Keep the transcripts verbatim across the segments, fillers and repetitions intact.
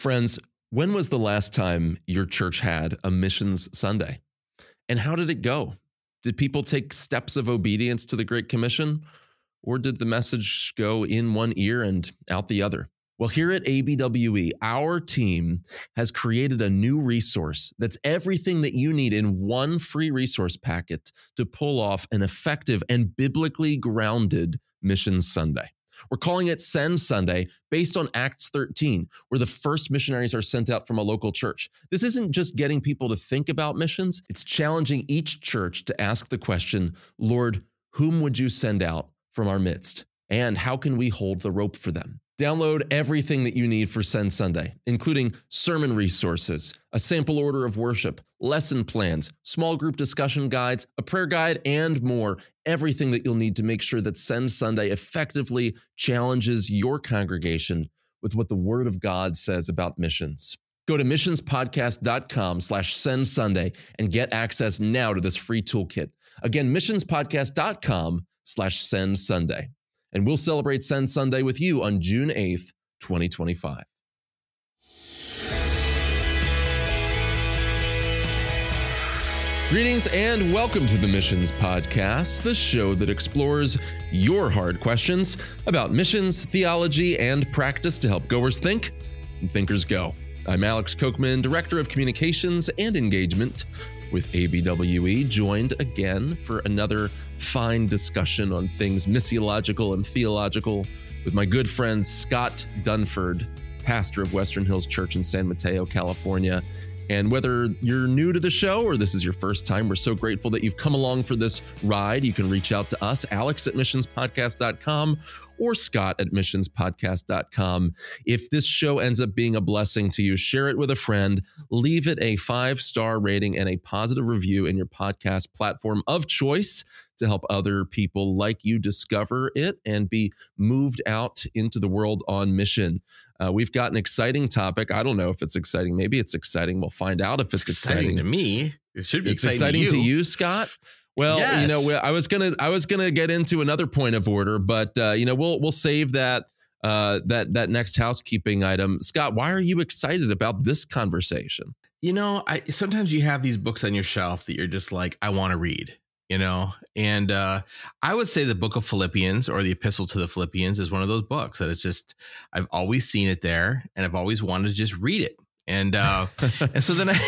Friends, when was the last time your church had a missions Sunday? And how did it go? Did people take steps of obedience to the Great Commission? Or did the message go in one ear and out the other? Well, here at A B W E, our team has created a new resource that's everything that you need in one free resource packet to pull off an effective and biblically grounded Missions Sunday. We're calling it Send Sunday based on Acts thirteen, where the first missionaries are sent out from a local church. This isn't just getting people to think about missions. It's challenging each church to ask the question, Lord, whom would you send out from our midst? And how can we hold the rope for them? Download everything that you need for Send Sunday, including sermon resources, a sample order of worship, lesson plans, small group discussion guides, a prayer guide, and more. Everything that you'll need to make sure that Send Sunday effectively challenges your congregation with what the Word of God says about missions. Go to missionspodcast.com slash send Sunday and get access now to this free toolkit. Again, missionspodcast.com slash send Sunday. And we'll celebrate Send Sunday with you on June eighth, twenty twenty-five. Greetings and welcome to the Missions Podcast, the show that explores your hard questions about missions, theology, and practice to help goers think and thinkers go. I'm Alex Kochman, Director of Communications and Engagement with A B W E, joined again for another fine discussion on things missiological and theological with my good friend Scott Dunford, pastor of Western Hills Church in San Mateo, California. And whether you're new to the show or this is your first time, we're so grateful that you've come along for this ride. You can reach out to us, Alex at missions podcast dot com or Scott at missions podcast dot com. If this show ends up being a blessing to you, share it with a friend, leave it a five-star rating and a positive review in your podcast platform of choice to help other people like you discover it and be moved out into the world on mission. Uh, we've got an exciting topic. I don't know if it's exciting. Maybe it's exciting. We'll find out if it's, it's exciting. exciting to me. It should be it's exciting, exciting to, you. to you, Scott. Well, yes. you know, I was gonna, I was gonna get into another point of order, but uh, you know, we'll we'll save that uh, that that next housekeeping item. Scott, why are you excited about this conversation? You know, I sometimes you have these books on your shelf that you're just like, I want to read. You know, and uh, I would say the book of Philippians or the epistle to the Philippians is one of those books that it's just, I've always seen it there and I've always wanted to just read it. And uh, and so then I,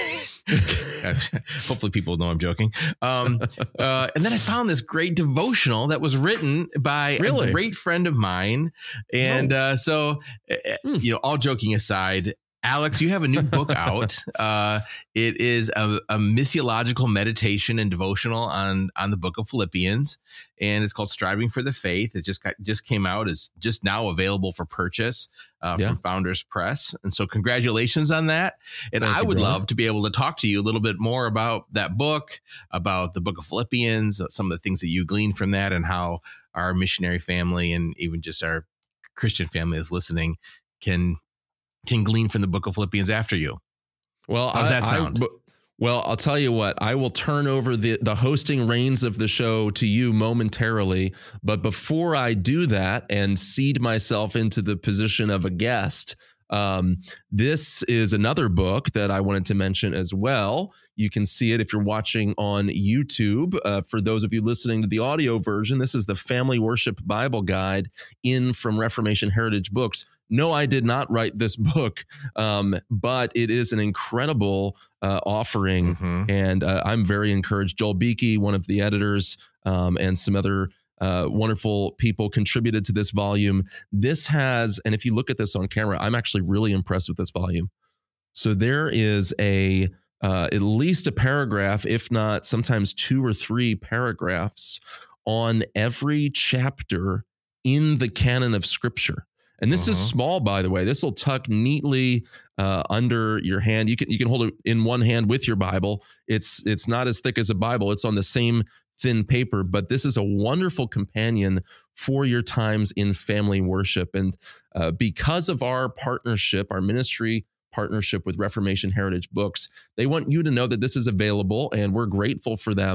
hopefully people know I'm joking. Um, uh, and then I found this great devotional that was written by really? a great friend of mine. And oh. uh, so, uh, hmm. you know, all joking aside, Alex, you have a new book out. Uh, it is a, a missiological meditation and devotional on on the book of Philippians, and it's called "Striving for the Faith." It just got, just came out, is just now available for purchase uh, yeah. from Founders Press, and so congratulations on that. And Thank I you, would brother. love to be able to talk to you a little bit more about that book, about the book of Philippians, some of the things that you gleaned from that, and how our missionary family and even just our Christian family is listening can. can glean from the book of Philippians after you. Well, how does I, that sound? I, well, I'll tell you what, I will turn over the, the hosting reins of the show to you momentarily. But before I do that and cede myself into the position of a guest, um, this is another book that I wanted to mention as well. You can see it if you're watching on YouTube. Uh, for those of you listening to the audio version, this is the Family Worship Bible Guide in from Reformation Heritage Books. No, I did not write this book, um, but it is an incredible uh, offering, mm-hmm. and uh, I'm very encouraged. Joel Beakey, one of the editors, um, and some other uh, wonderful people contributed to this volume. This has, and if you look at this on camera, I'm actually really impressed with this volume. So there is a uh, at least a paragraph, if not sometimes two or three paragraphs on every chapter in the canon of Scripture. And this uh-huh. is small, by the way. This will tuck neatly uh, under your hand. You can you can hold it in one hand with your Bible. It's it's not as thick as a Bible. It's on the same thin paper, but this is a wonderful companion for your times in family worship. And uh, because of our partnership, our ministry partnership with Reformation Heritage Books, they want you to know that this is available, and we're grateful for them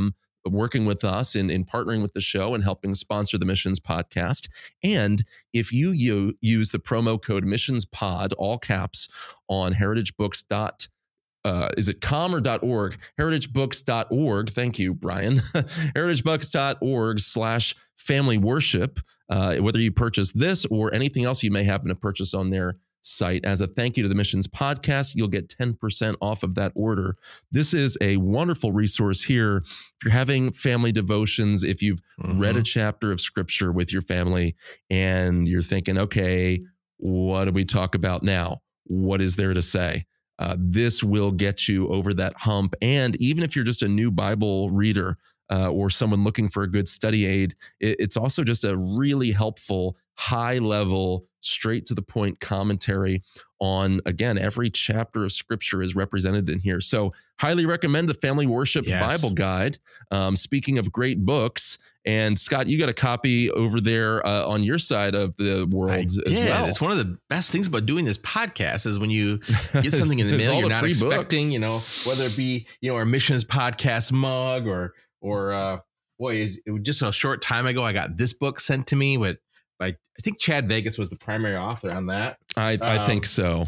working with us in, in partnering with the show and helping sponsor the Missions Podcast. And if you, you use the promo code MissionsPod, all caps, on heritagebooks. Uh, is it com or .org? heritagebooks dot org. Thank you, Brian. heritagebooks dot org slash family worship. Uh, whether you purchase this or anything else you may happen to purchase on their site, as a thank you to the Missions Podcast, you'll get ten percent off of that order. This is a wonderful resource here. If you're having family devotions, if you've mm-hmm. read a chapter of scripture with your family and you're thinking, okay, what do we talk about now? What is there to say? Uh, this will get you over that hump. And even if you're just a new Bible reader uh, or someone looking for a good study aid, it, it's also just a really helpful, high level, straight to the point commentary on, again, every chapter of scripture is represented in here. So highly recommend the Family Worship yes. Bible Guide. Um, speaking of great books, and Scott, you got a copy over there uh, on your side of the world I as did. well. It's one of the best things about doing this podcast is when you get something in the mail you're not expecting, books. you know, whether it be, you know, our Missions Podcast mug or, or uh, boy, it, it was just a short time ago, I got this book sent to me with, by, I think Chad Vegas was the primary author on that. I, um, I think so.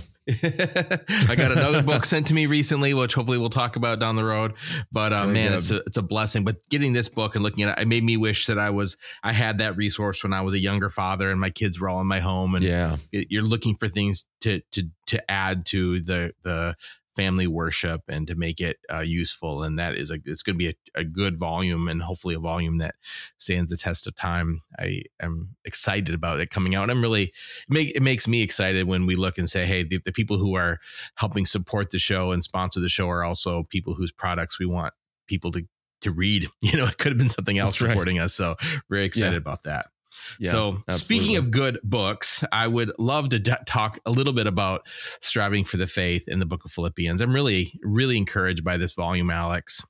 I got another book sent to me recently, which hopefully we'll talk about down the road. But uh, man, good. it's a it's a blessing. But getting this book and looking at it, it made me wish that I was I had that resource when I was a younger father and my kids were all in my home. And yeah, you're looking for things to to to add to the the family worship and to make it uh, useful. And that is a it's going to be a, a good volume and hopefully a volume that stands the test of time. I am excited about it coming out. And I'm really it, make, it makes me excited when we look and say, hey, the, the people who are helping support the show and sponsor the show are also people whose products we want people to to read. You know, it could have been something else That's supporting right. us. So very excited yeah. about that. Yeah, so absolutely. Speaking of good books, I would love to d- talk a little bit about Striving for the Faith in the book of Philippians. I'm really, really encouraged by this volume, Alex.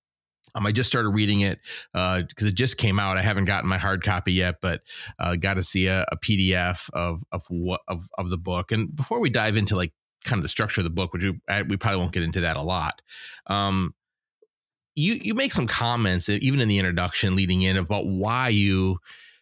Um, I just started reading it uh, because it just came out. I haven't gotten my hard copy yet, but uh, got to see a, a P D F of of what of, of the book. And before we dive into like kind of the structure of the book, which we, I, we probably won't get into that a lot. Um, you you make some comments even in the introduction leading in about why you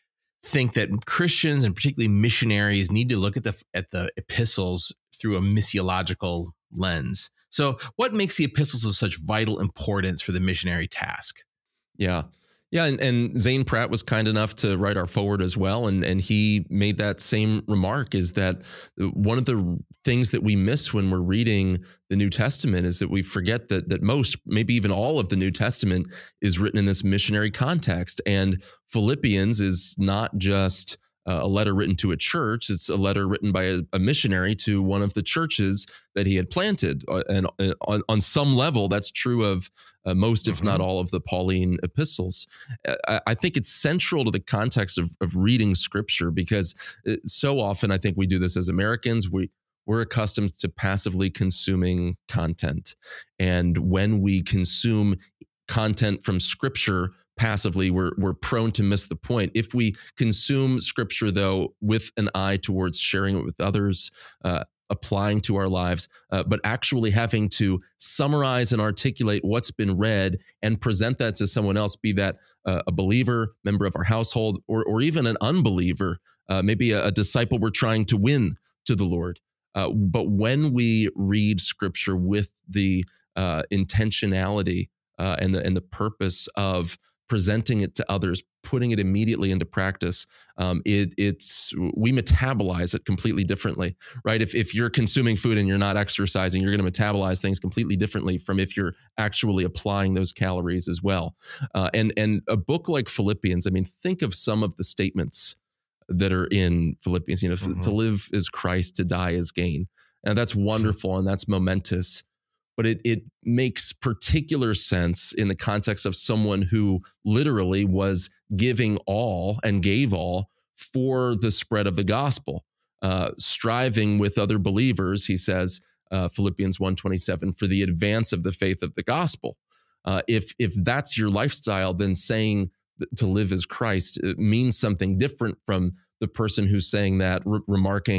think that Christians and particularly missionaries need to look at the at the epistles through a missiological lens. So what makes the epistles of such vital importance for the missionary task? Yeah. Yeah. And, and Zane Pratt was kind enough to write our forward as well. And, and he made that same remark, is that one of the things that we miss when we're reading the New Testament is that we forget that that most, maybe even all of the New Testament is written in this missionary context. And Philippians is not just a letter written to a church. It's a letter written by a, a missionary to one of the churches that he had planted. And on, on some level, that's true of uh, most, if mm-hmm. not all, of the Pauline epistles. I, I think it's central to the context of, of reading scripture, because so often I think we do this as Americans. We, we're accustomed to passively consuming content. And when we consume content from scripture passively, we're we're prone to miss the point. If we consume scripture, though, with an eye towards sharing it with others, uh, applying to our lives, uh, but actually having to summarize and articulate what's been read and present that to someone else, be that uh, a believer, member of our household, or or even an unbeliever, uh, maybe a, a disciple we're trying to win to the Lord. Uh, but when we read scripture with the uh, intentionality uh, and the and the purpose of presenting it to others, putting it immediately into practice, um, it, it's we metabolize it completely differently, right? If if you're consuming food and you're not exercising, you're going to metabolize things completely differently from if you're actually applying those calories as well. Uh, and and a book like Philippians, I mean, think of some of the statements that are in Philippians. You know, mm-hmm. to live is Christ, to die is gain, and that's wonderful and that's momentous. But it it makes particular sense in the context of someone who literally was giving all and gave all for the spread of the gospel, uh, striving with other believers, he says, uh, Philippians one twenty-seven, for the advance of the faith of the gospel. Uh, if if that's your lifestyle, then saying to live as Christ, it means something different from the person who's saying that, re- remarking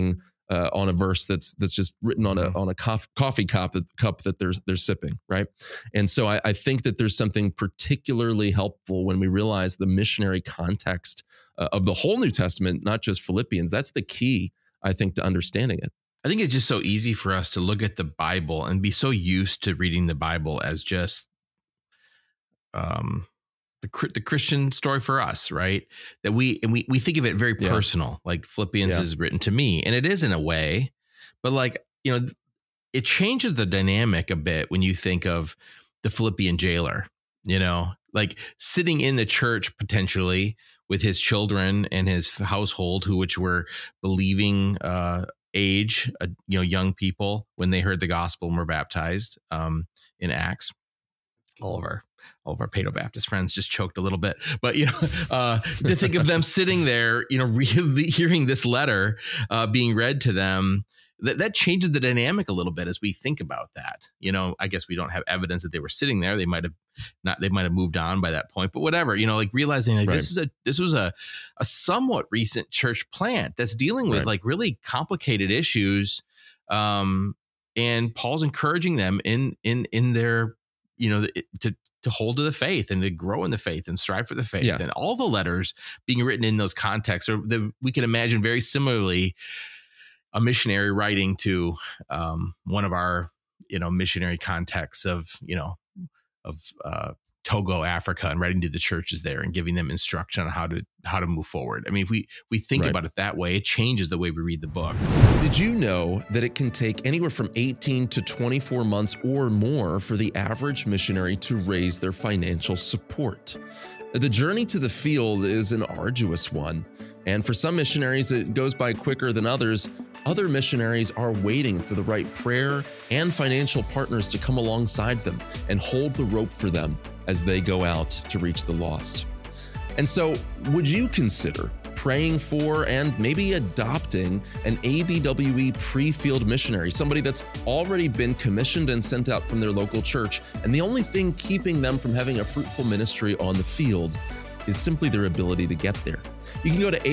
uh, on a verse that's that's just written on a on a cof- coffee cup that cup that they're they're sipping, right? And so I, I think that there's something particularly helpful when we realize the missionary context uh, of the whole New Testament, not just Philippians. That's the key, I think, to understanding it. I think it's just so easy for us to look at the Bible and be so used to reading the Bible as just um, the the Christian story for us, right? That we and we we think of it very Yeah. personal, like Philippians Yeah. is written to me, and it is in a way, but like, you know, it changes the dynamic a bit when you think of the Philippian jailer, you know, like sitting in the church potentially with his children and his household, who which were believing uh, age, uh, you know, young people when they heard the gospel and were baptized um, in Acts. All of our all of our Paedo Baptist friends just choked a little bit, but you know, uh, to think of them sitting there, you know, really hearing this letter uh, being read to them, that that changes the dynamic a little bit as we think about that. You know, I guess we don't have evidence that they were sitting there. They might have not. They might have moved on by that point. But whatever, you know, like realizing like Right. this is a this was a a somewhat recent church plant that's dealing with Right. like really complicated issues, um, and Paul's encouraging them in in in their, you know, to to hold to the faith and to grow in the faith and strive for the faith. Yeah. And all the letters being written in those contexts, or the, we can imagine very similarly a missionary writing to um, one of our, you know, missionary contexts of, you know, of uh, Togo, Africa, and writing to the churches there and giving them instruction on how to how to move forward. I mean, if we we think Right. about it that way, it changes the way we read the book. Did you know that it can take anywhere from eighteen to twenty-four months or more for the average missionary to raise their financial support? The journey to the field is an arduous one, and for some missionaries, it goes by quicker than others. Other missionaries are waiting for the right prayer and financial partners to come alongside them and hold the rope for them as they go out to reach the lost. And so, would you consider praying for and maybe adopting an A B W E pre-field missionary, somebody that's already been commissioned and sent out from their local church, and the only thing keeping them from having a fruitful ministry on the field is simply their ability to get there? You can go to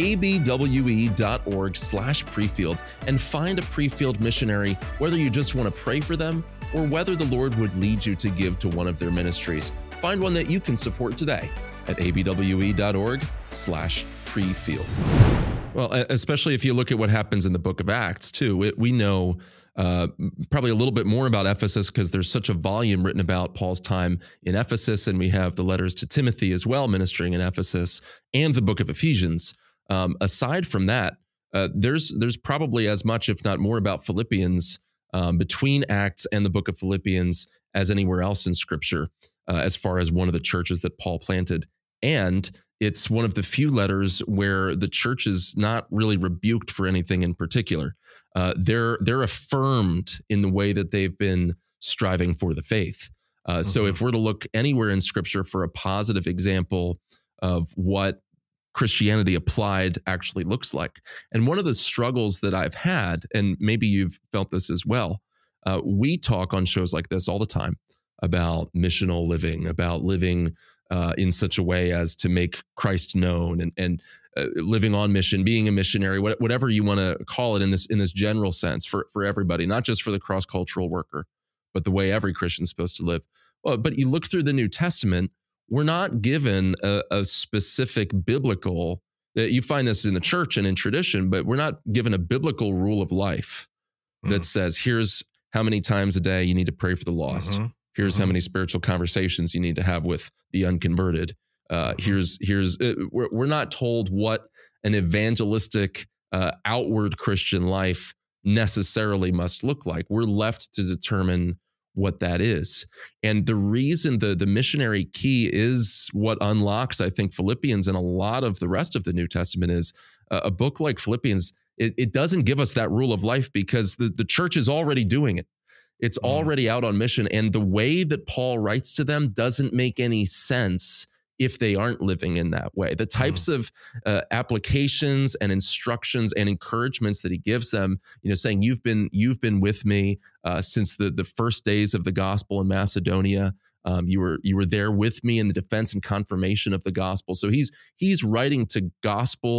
abwe.org slash prefield and find a pre-field missionary, whether you just want to pray for them or whether the Lord would lead you to give to one of their ministries. Find one that you can support today at abwe.org slash prefield. Well, especially if you look at what happens in the book of Acts too, it, we know uh, probably a little bit more about Ephesus because there's such a volume written about Paul's time in Ephesus, and we have the letters to Timothy as well ministering in Ephesus and the book of Ephesians. Um, aside from that, uh, there's there's probably as much, if not more, about Philippians um, between Acts and the book of Philippians as anywhere else in Scripture, uh, as far as one of the churches that Paul planted. And it's one of the few letters where the church is not really rebuked for anything in particular. Uh, they're they're affirmed in the way that they've been striving for the faith. Uh, mm-hmm. So if we're to look anywhere in Scripture for a positive example of what Christianity applied actually looks like, and one of the struggles that I've had, and maybe you've felt this as well, uh, we talk on shows like this all the time about missional living, about living uh, in such a way as to make Christ known, and and uh, living on mission, being a missionary, what, whatever you want to call it in this in this general sense for for everybody, not just for the cross-cultural worker, but the way every Christian's supposed to live. Well, but you look through the New Testament, we're not given a, a specific biblical. You find this in the church and in tradition, but we're not given a biblical rule of life mm. that says, here's how many times a day you need to pray for the lost. Mm-hmm. Here's mm-hmm. how many spiritual conversations you need to have with the unconverted. Uh, mm-hmm. Here's here's uh, we're we're not told what an evangelistic uh, outward Christian life necessarily must look like. We're left to determine what that is. And the reason the the missionary key is what unlocks, I think, Philippians and a lot of the rest of the New Testament is uh, a book like Philippians. It, it doesn't give us that rule of life because the, the church is already doing it. It's already out on mission. And the way that Paul writes to them doesn't make any sense if they aren't living in that way. The types mm. of uh, applications and instructions and encouragements that he gives them, you know, saying, you've been you've been with me uh, since the, the first days of the gospel in Macedonia. Um, you were you were there with me in the defense and confirmation of the gospel. So he's he's writing to gospel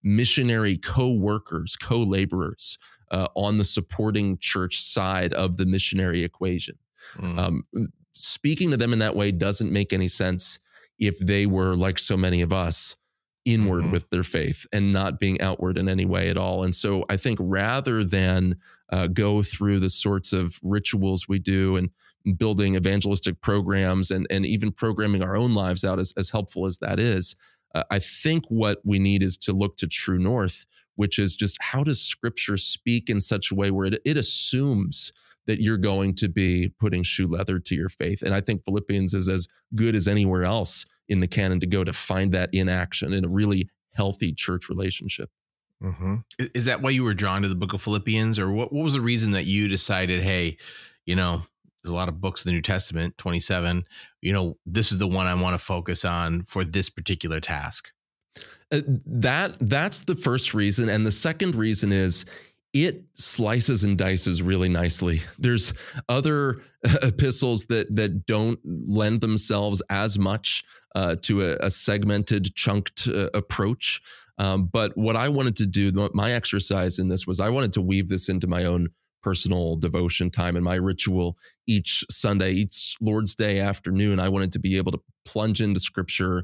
missionary co-workers, co-laborers uh, on the supporting church side of the missionary equation. Mm. Um, speaking to them in that way doesn't make any sense if they were, like so many of us, inward mm-hmm. with their faith and not being outward in any way at all. And so I think rather than uh, go through the sorts of rituals we do and building evangelistic programs and, and even programming our own lives out, as, as helpful as that is, uh, I think what we need is to look to true north, which is just how does Scripture speak in such a way where it, it assumes that you're going to be putting shoe leather to your faith. And I think Philippians is as good as anywhere else in the canon to go to find that in action in a really healthy church relationship. Mm-hmm. Is that why you were drawn to the book of Philippians, or what, what was the reason that you decided, hey, you know, there's a lot of books in the New Testament, twenty-seven, you know, this is the one I want to focus on for this particular task? Uh, that that's the first reason. And the second reason is it slices and dices really nicely. There's other epistles that that don't lend themselves as much uh, to a, a segmented, chunked uh, approach. Um, but what I wanted to do, my exercise in this was I wanted to weave this into my own personal devotion time and my ritual each Sunday, each Lord's Day afternoon. I wanted to be able to plunge into Scripture,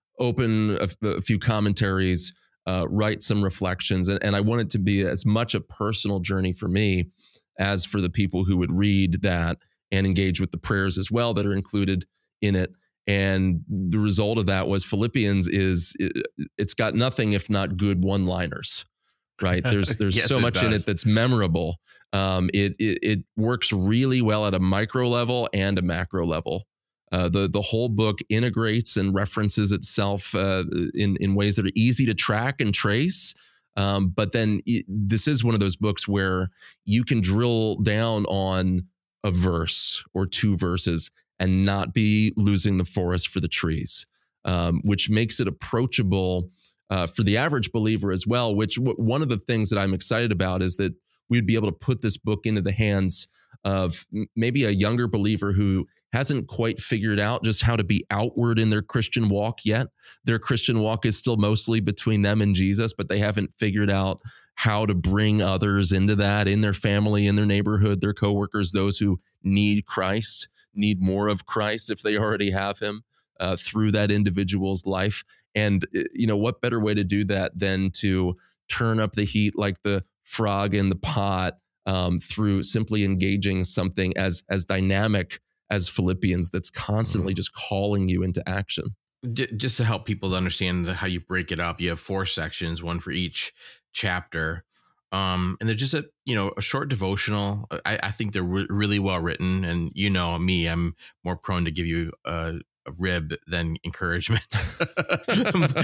open a, a few commentaries, uh, write some reflections. And, and I want it to be as much a personal journey for me as for the people who would read that and engage with the prayers as well that are included in it. And the result of that was Philippians is, it, it's got nothing if not good one-liners, right? There's there's yes, so much does. in it that's memorable. Um, it, it it works really well at a micro level and a macro level. Uh, the the whole book integrates and references itself uh, in in ways that are easy to track and trace. Um, but then it, this is one of those books where you can drill down on a verse or two verses and not be losing the forest for the trees, um, which makes it approachable uh, for the average believer as well. Which w- one of the things that I'm excited about is that we'd be able to put this book into the hands of maybe a younger believer who hasn't quite figured out just how to be outward in their Christian walk yet. Their Christian walk is still mostly between them and Jesus, but they haven't figured out how to bring others into that in their family, in their neighborhood, their coworkers, those who need Christ, need more of Christ if they already have him uh, through that individual's life. And, you know, what better way to do that than to turn up the heat like the frog in the pot um, through simply engaging something as as dynamic as Philippians that's constantly just calling you into action. Just to help people to understand how you break it up, you have four sections, one for each chapter. Um, and they're just a, you know, a short devotional. I, I think they're re- really well written. And, you know, me, I'm more prone to give you a, a rib than encouragement. but, but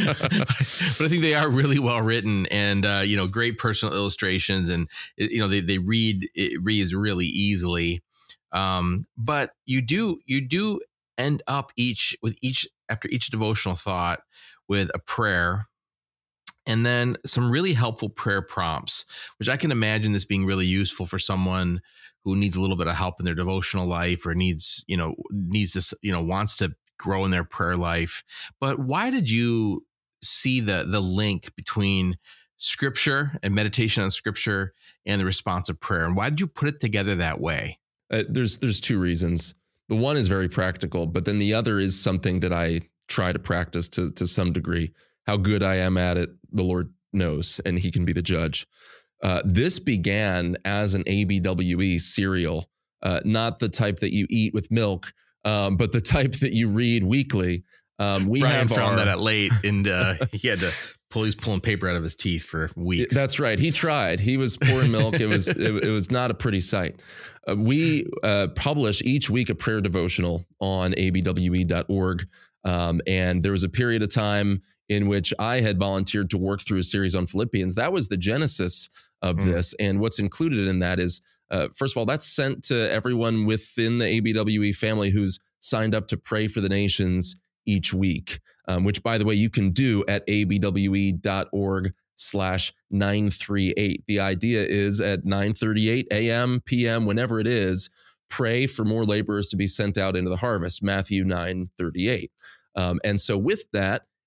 I think they are really well written and, uh, you know, great personal illustrations. And, you know, they, they read, it reads really easily. Um, but you do, you do end up each with each, after each devotional thought with a prayer. And then some really helpful prayer prompts, which I can imagine this being really useful for someone who needs a little bit of help in their devotional life or needs, you know, needs this, you know, wants to grow in their prayer life. But why did you see the the link between Scripture and meditation on Scripture and the responsive prayer? And why did you put it together that way? Uh, there's there's two reasons. The one is very practical, but then the other is something that I try to practice to to some degree. How good I am at it, the Lord knows, and he can be the judge. Uh, this began as an A B W E cereal, uh, not the type that you eat with milk, um, but the type that you read weekly. Um, we Brian have found our, that at late, and uh, he had to pull. He's pulling paper out of his teeth for weeks. That's right. He tried. He was pouring milk. It was it, it was not a pretty sight. Uh, we uh, publish each week a prayer devotional on A B W E dot org, um, and there was a period of time in which I had volunteered to work through a series on Philippians. That was the genesis of mm. this. And what's included in that is, uh, first of all, that's sent to everyone within the A B W E family who's signed up to pray for the nations each week, um, which, by the way, you can do at A B W E dot org slash nine thirty-eight. The idea is at nine thirty-eight a.m., p m, whenever it is, pray for more laborers to be sent out into the harvest, Matthew nine thirty-eight. Um, and so with that,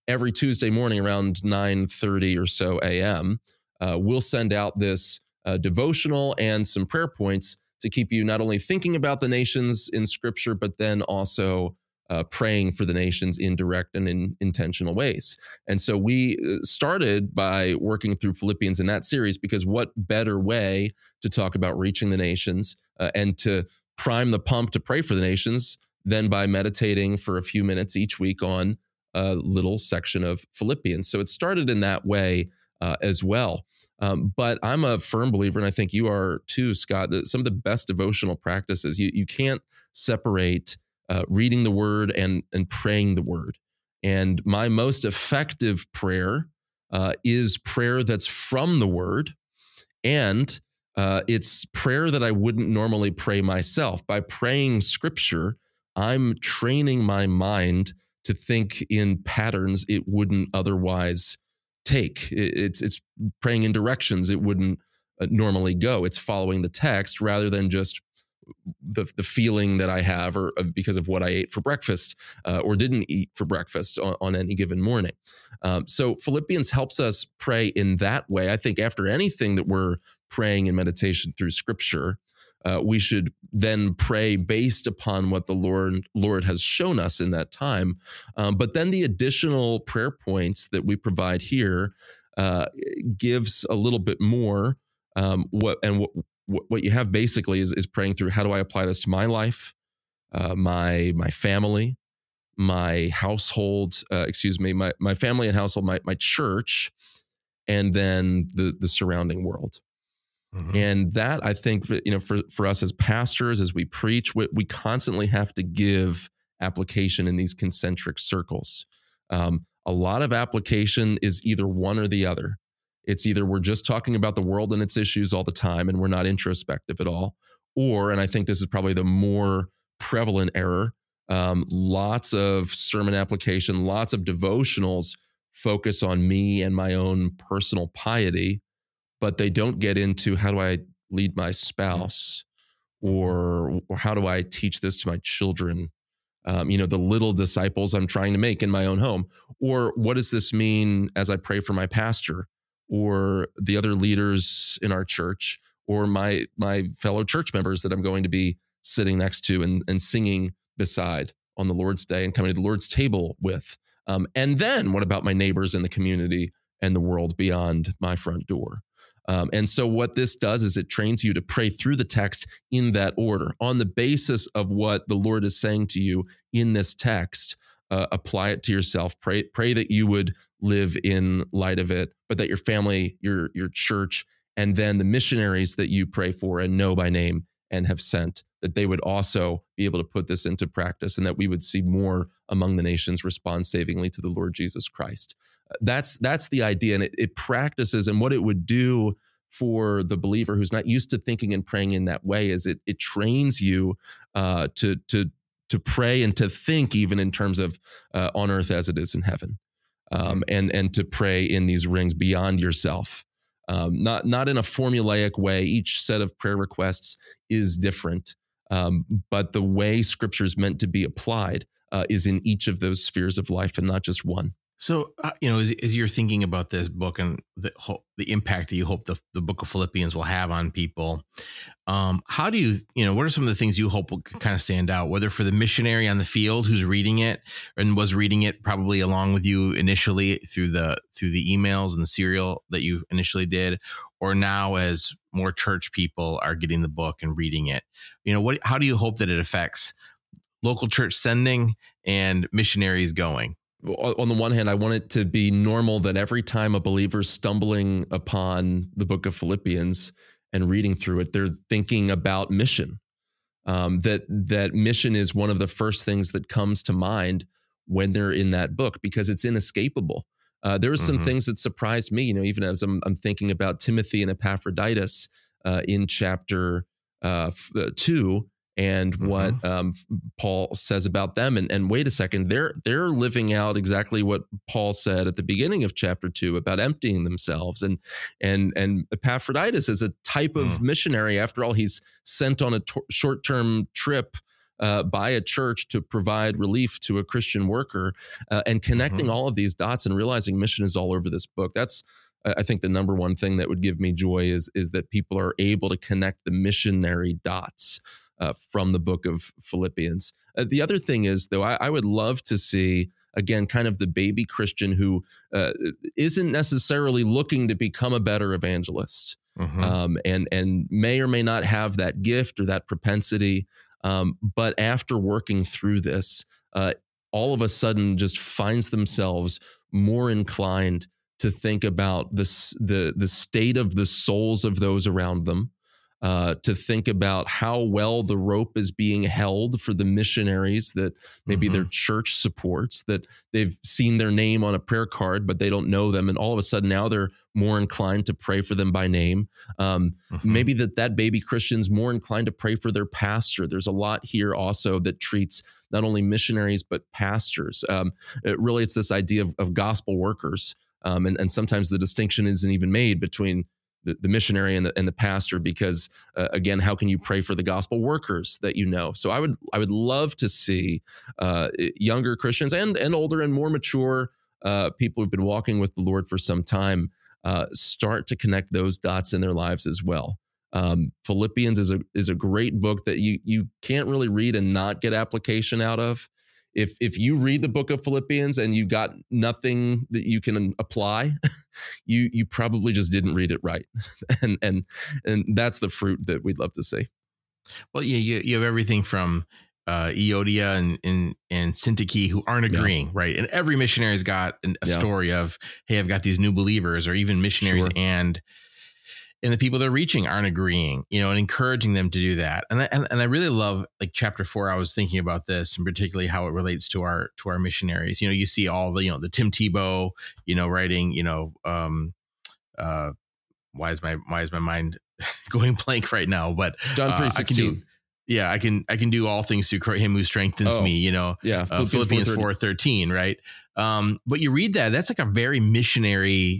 every Tuesday morning around nine thirty or so a m, uh, we'll send out this uh, devotional and some prayer points to keep you not only thinking about the nations in Scripture, but then also uh, praying for the nations in direct and in intentional ways. And so we started by working through Philippians in that series, because what better way to talk about reaching the nations uh, and to prime the pump to pray for the nations than by meditating for a few minutes each week on a little section of Philippians. So it started in that way uh, as well. Um, but I'm a firm believer, and I think you are too, Scott, that some of the best devotional practices, you, you can't separate uh, reading the word and, and praying the word. And my most effective prayer uh, is prayer that's from the word, and uh, it's prayer that I wouldn't normally pray myself. By praying Scripture, I'm training my mind to think in patterns it wouldn't otherwise take. It's it's praying in directions it wouldn't normally go. It's following the text rather than just the the feeling that I have, or because of what I ate for breakfast uh, or didn't eat for breakfast on, on any given morning. Um, so Philippians helps us pray in that way. I think after anything that we're praying in meditation through Scripture, uh, we should then pray based upon what the Lord Lord has shown us in that time. Um, but then the additional prayer points that we provide here uh, gives a little bit more. Um, what and what what you have basically is, is praying through, how do I apply this to my life, uh, my my family, my household, uh, excuse me, my my family and household, my my church, and then the the surrounding world. Mm-hmm. And that, I think, you know, for for us as pastors, as we preach, we, we constantly have to give application in these concentric circles. Um, a lot of application is either one or the other. It's either we're just talking about the world and its issues all the time, and we're not introspective at all, or, and I think this is probably the more prevalent error, um, lots of sermon application, lots of devotionals focus on me and my own personal piety, but they don't get into how do I lead my spouse, or, or how do I teach this to my children? Um, you know, the little disciples I'm trying to make in my own home, or what does this mean as I pray for my pastor, or the other leaders in our church, or my my fellow church members that I'm going to be sitting next to and, and singing beside on the Lord's Day and coming to the Lord's table with. Um, and then what about my neighbors in the community and the world beyond my front door? Um, and so what this does is it trains you to pray through the text in that order, on the basis of what the Lord is saying to you in this text. Uh, apply it to yourself. Pray, pray that you would live in light of it, but that your family, your your church, and then the missionaries that you pray for and know by name and have sent, that they would also be able to put this into practice, and that we would see more among the nations respond savingly to the Lord Jesus Christ. That's that's the idea, and it, it practices, and what it would do for the believer who's not used to thinking and praying in that way is it it trains you uh, to to to pray and to think even in terms of uh, on earth as it is in heaven, um, and and to pray in these rings beyond yourself, um, not not in a formulaic way. Each set of prayer requests is different, um, but the way Scripture is meant to be applied uh, is in each of those spheres of life and not just one. So, uh, you know, as, as you're thinking about this book and the the impact that you hope the, the book of Philippians will have on people, um, how do you, you know, what are some of the things you hope will kind of stand out, whether for the missionary on the field who's reading it and was reading it probably along with you initially through the through the emails and the serial that you initially did, or now as more church people are getting the book and reading it? You know, what, how do you hope that it affects local church sending and missionaries going? On the one hand, I want it to be normal that every time a believer's stumbling upon the book of Philippians and reading through it, they're thinking about mission. Um, that that mission is one of the first things that comes to mind when they're in that book, because it's inescapable. Uh, there were some mm-hmm. things that surprised me, you know, even as I'm, I'm thinking about Timothy and Epaphroditus uh, in chapter uh, two. And mm-hmm. what um, Paul says about them, and, and wait a second, they're they're living out exactly what Paul said at the beginning of chapter two about emptying themselves, and and and Epaphroditus is a type of mm. missionary. After all, he's sent on a to- short-term trip uh, by a church to provide relief to a Christian worker, uh, and connecting Mhm. all of these dots and realizing mission is all over this book. That's, I think, the number one thing that would give me joy is, is that people are able to connect the missionary dots uh, from the book of Philippians. Uh, the other thing is, though, I, I would love to see, again, kind of the baby Christian who uh, isn't necessarily looking to become a better evangelist, Mhm. um, and and may or may not have that gift or that propensity, um, but after working through this, uh, all of a sudden just finds themselves more inclined to think about this, the the state of the souls of those around them, uh, to think about how well the rope is being held for the missionaries that maybe their Mhm. church supports, that they've seen their name on a prayer card, but they don't know them. And all of a sudden now they're more inclined to pray for them by name. Um, Mhm. maybe that that baby Christian's more inclined to pray for their pastor. There's a lot here also that treats not only missionaries, but pastors. Um, it really, it's this idea of, of gospel workers. Um, and, and sometimes the distinction isn't even made between the, the missionary and the, and the pastor, because uh, again, how can you pray for the gospel workers that you know? So I would I would love to see uh, younger Christians and and older and more mature uh, people who've been walking with the Lord for some time uh, start to connect those dots in their lives as well. Um, Philippians is a is a great book that you you can't really read and not get application out of. If if you read the book of Philippians and you got nothing that you can apply, you you probably just didn't read it right, and and and that's the fruit that we'd love to see. Well, yeah, you, you have everything from uh, Eodia and, and, and Syntyche who aren't Yeah. agreeing, right? And every missionary's got an, a Yeah. story of, hey, I've got these new believers, or even missionaries Sure. and and the people they're reaching aren't agreeing, you know, and encouraging them to do that. And I, and, and I really love, like, chapter four. I was thinking about this, and particularly how it relates to our to our missionaries. You know, you see all the, you know, the Tim Tebow, you know, writing, you know, um, uh, why is my why is my mind going blank right now? But John uh, three I can do, sixteen. yeah, I can I can do all things through him who strengthens Oh, me. You know, Yeah, uh, Philippians four thirteen, right? Um, but you read that, that's like a very missionary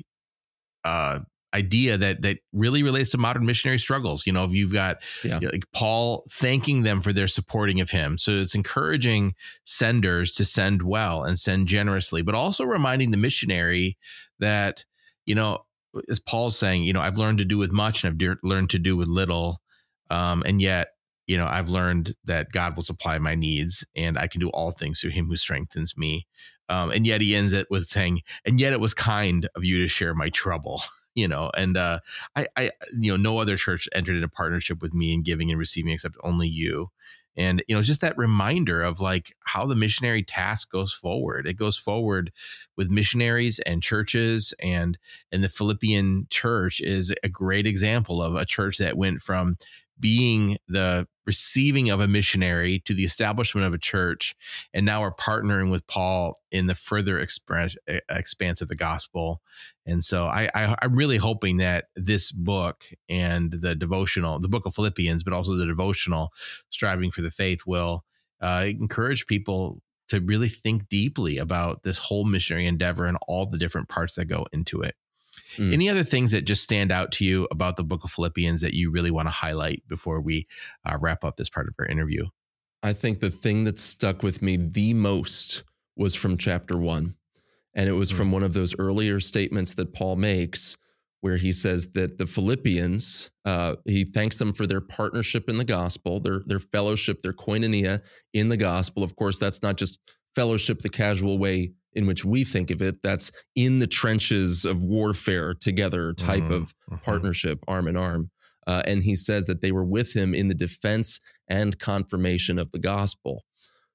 uh, idea that that really relates to modern missionary struggles. You know, you've got Yeah. you know, like Paul thanking them for their supporting of him. So it's encouraging senders to send well and send generously, but also reminding the missionary that, you know, as Paul's saying, you know, I've learned to do with much and I've de- learned to do with little. Um, and yet, you know, I've learned that God will supply my needs and I can do all things through him who strengthens me. Um, and yet he ends it with saying, and yet it was kind of you to share my trouble. You know, and uh, I, I, you know, no other church entered into partnership with me in giving and receiving except only you. And, you know, just that reminder of like how the missionary task goes forward. It goes forward with missionaries and churches, and and the Philippian church is a great example of a church that went from being the receiving of a missionary to the establishment of a church, and now we're partnering with Paul in the further express, expanse of the gospel. And so I, I, I'm really hoping that this book and the devotional, the book of Philippians, but also the devotional, Striving for the Faith, will uh, encourage people to really think deeply about this whole missionary endeavor and all the different parts that go into it. Mm. Any other things that just stand out to you about the book of Philippians that you really want to highlight before we uh, wrap up this part of our interview? I think the thing that stuck with me the most was from chapter one. And it was Hmm. from one of those earlier statements that Paul makes, where he says that the Philippians, uh, he thanks them for their partnership in the gospel, their, their fellowship, their koinonia in the gospel. Of course, that's not just fellowship the casual way in which we think of it. That's in the trenches of warfare together type Mhm. of Mhm. partnership, arm in arm. Uh, and he says that they were with him in the defense and confirmation of the gospel.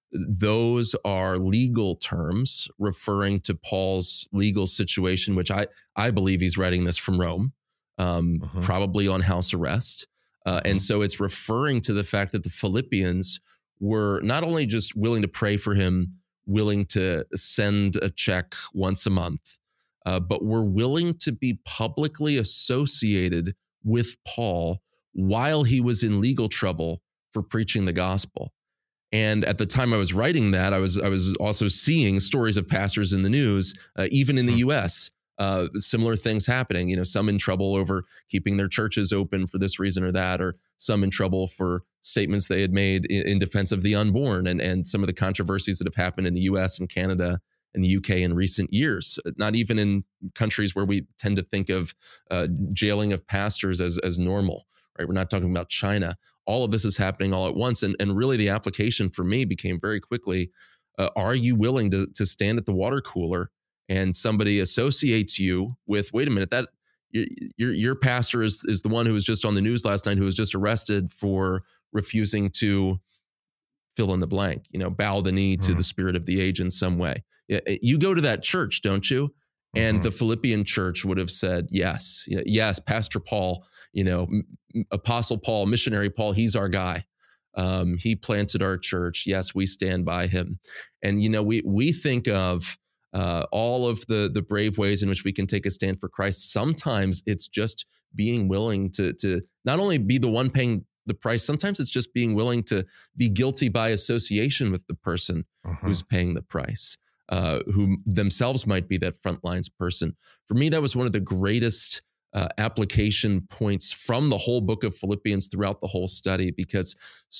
Those are legal terms referring to Paul's legal situation, which I, I believe he's writing this from Rome, um, Mhm. probably on house arrest. Uh, and Mhm. so it's referring to the fact that the Philippians were not only just willing to pray for him, willing to send a check once a month, uh, but were willing to be publicly associated with Paul while he was in legal trouble for preaching the gospel. And at the time I was writing that, I was I was also seeing stories of pastors in the news, uh, even in the Hmm. U S, uh, similar things happening. You know, some in trouble over keeping their churches open for this reason or that, or some in trouble for statements they had made in, in defense of the unborn, and and some of the controversies that have happened in the U S and Canada and the U K in recent years. Not even in countries where we tend to think of uh, jailing of pastors as as normal. Right? We're not talking about China. All of this is happening all at once, and and really the application for me became very quickly: uh, are you willing to to stand at the water cooler and somebody associates you with, wait a minute, that your your, your pastor is is the one who was just on the news last night, who was just arrested for refusing to fill in the blank, you know, bow the knee to mm. the spirit of the age in some way. You go to that church, don't you? And mm-hmm. the Philippian church would have said, yes, yes, Pastor Paul, you know, Apostle Paul, missionary Paul, he's our guy. Um, he planted our church. Yes, we stand by him. And, you know, we we think of uh, all of the the brave ways in which we can take a stand for Christ. Sometimes it's just being willing to to not only be the one paying the price, sometimes it's just being willing to be guilty by association with the person mm-hmm. who's paying the price. Uh, who themselves might be that front lines person. For me, that was one of the greatest uh, application points from the whole book of Philippians throughout the whole study, because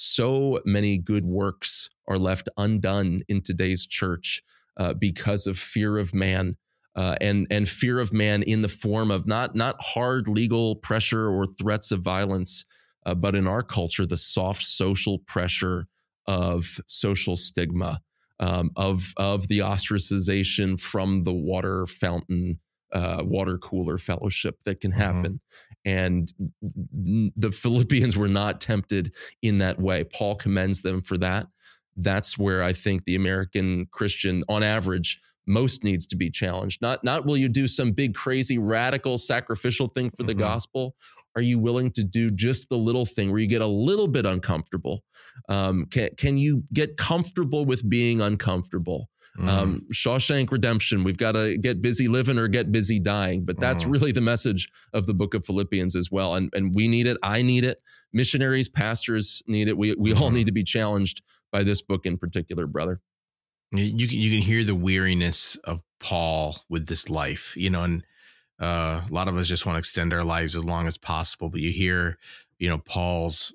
so many good works are left undone in today's church uh, because of fear of man, uh, and and fear of man in the form of not not hard legal pressure or threats of violence, uh, but in our culture, the soft social pressure of social stigma. Um, of of the ostracization from the water fountain, uh, water cooler fellowship that can happen. Mm-hmm. And the Philippians were not tempted in that way. Paul commends them for that. That's where I think the American Christian, on average, most needs to be challenged. Not, not will you do some big, crazy, radical, sacrificial thing for the mm-hmm. gospel? Are you willing to do just the little thing where you get a little bit uncomfortable? Um, can, can you get comfortable with being uncomfortable? Mm. Um, Shawshank Redemption, we've got to get busy living or get busy dying. But that's mm. really the message of the book of Philippians as well. And, and we need it. I need it. Missionaries, pastors need it. We, we mm. all need to be challenged by this book in particular, brother. You can, you can hear the weariness of Paul with this life, you know, and Uh, a lot of us just want to extend our lives as long as possible, but you hear, you know, Paul's,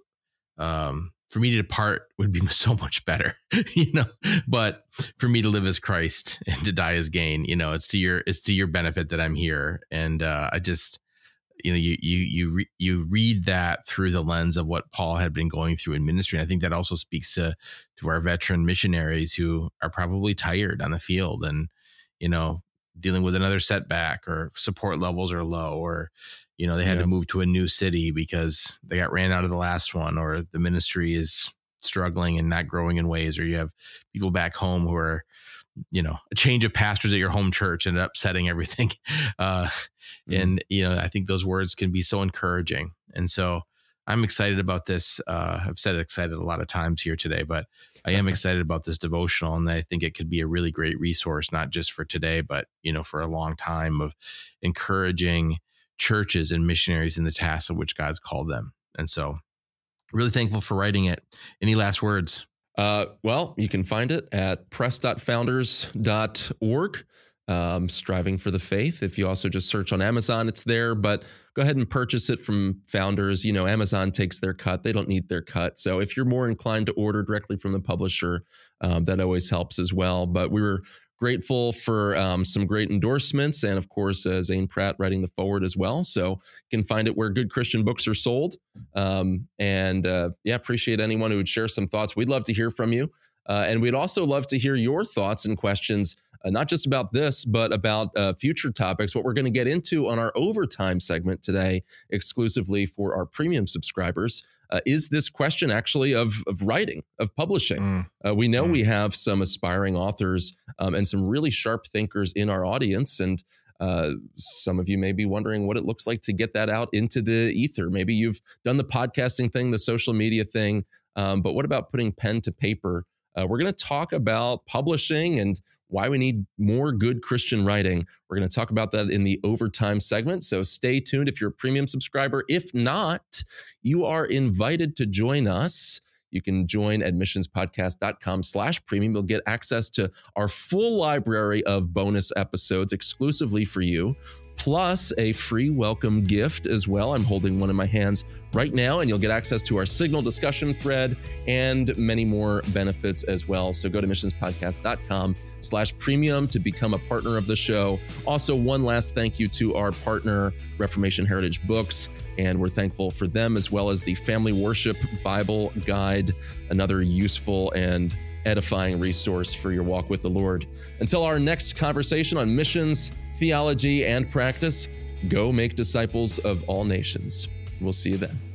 um, for me to depart would be so much better, you know, but for me to live as Christ and to die as gain, you know, it's to your, it's to your benefit that I'm here. And, uh, I just, you know, you, you, you, re- you read that through the lens of what Paul had been going through in ministry. And I think that also speaks to, to our veteran missionaries who are probably tired on the field and, you know, dealing with another setback, or support levels are low, or, you know, they had yeah. to move to a new city because they got ran out of the last one, or the ministry is struggling and not growing in ways, or you have people back home who are, you know, a change of pastors at your home church and upsetting everything. Uh, mm. And, you know, I think those words can be so encouraging. And so I'm excited about this. Uh, I've said excited a lot of times here today, but I am excited about this devotional, and I think it could be a really great resource, not just for today, but, you know, for a long time, of encouraging churches and missionaries in the tasks of which God's called them. And so really thankful for writing it. Any last words? Uh, well, you can find it at press dot founders dot org. Um, Striving for the Faith. If you also just search on Amazon, it's there, but go ahead and purchase it from Founders. You know, Amazon takes their cut. They don't need their cut. So if you're more inclined to order directly from the publisher, um, that always helps as well. But we were grateful for um, some great endorsements, and of course, uh, Zane Pratt writing the forward as well. So you can find it where good Christian books are sold. Um, and uh, yeah, appreciate anyone who would share some thoughts. We'd love to hear from you. Uh, and we'd also love to hear your thoughts and questions, uh, not just about this, but about uh, future topics, what we're going to get into on our overtime segment today, exclusively for our premium subscribers. Uh, is this question actually of, of writing, of publishing? Mm. Uh, we know mm. we have some aspiring authors um, and some really sharp thinkers in our audience. And uh, some of you may be wondering what it looks like to get that out into the ether. Maybe you've done the podcasting thing, the social media thing, um, but what about putting pen to paper? Uh, we're going to talk about publishing and why we need more good Christian writing. We're going to talk about that in the overtime segment. So stay tuned if you're a premium subscriber. If not, you are invited to join us. You can join at missionspodcast.com slash premium. You'll get access to our full library of bonus episodes exclusively for you, plus a free welcome gift as well. I'm holding one in my hands right now, and you'll get access to our Signal discussion thread and many more benefits as well. So go to missionspodcast.com slash premium to become a partner of the show. Also, one last thank you to our partner, Reformation Heritage Books, and we're thankful for them, as well as the Family Worship Bible Guide, another useful and edifying resource for your walk with the Lord. Until our next conversation on missions, theology, and practice, go make disciples of all nations. We'll see you then.